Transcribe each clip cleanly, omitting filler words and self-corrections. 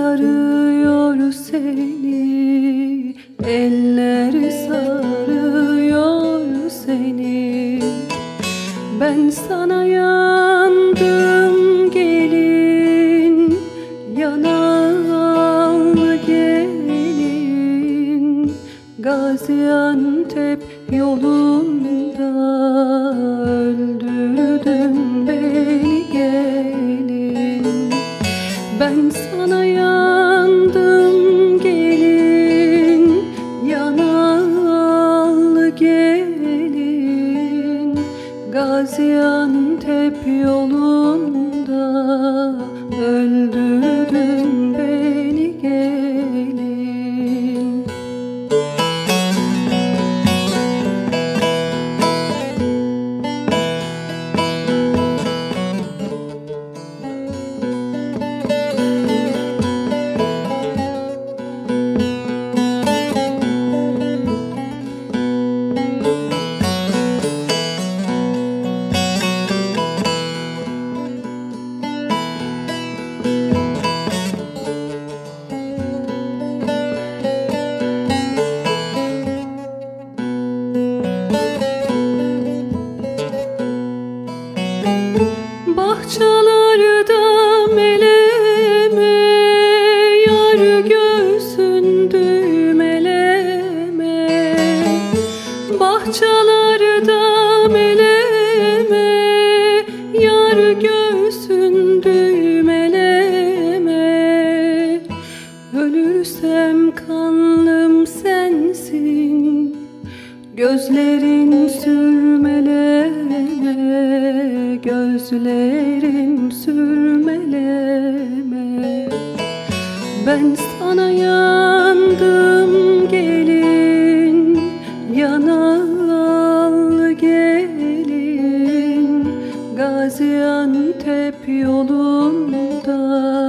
sarıyor seni, eller sarıyor seni. Ben sana yandım gelin, yanalı gelin. Gaziantep yolunda öldürdün beni gelin. Ben sana yandım gelin, yanalı gelin. Gaziantep yolunda öldürdün beni gelin. Bahçelerde meleme, yar göğsün düğmeleme. Bahçelerde meleme, yar göğsün düğmeleme. Ölürsem kanlım sensin, gözlerin sürmeleme, gözlerin sürmeleme. Ben sana yandım gelin, yanalı gelin. Gaziantep yolunda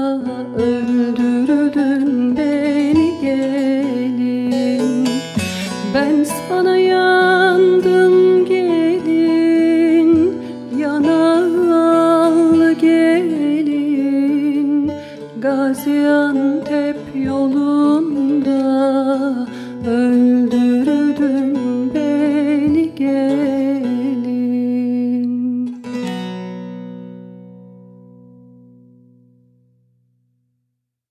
öldürdün beni gelin. Ben sana yandım gelin, yanalı gelin. Gaziantep yolunda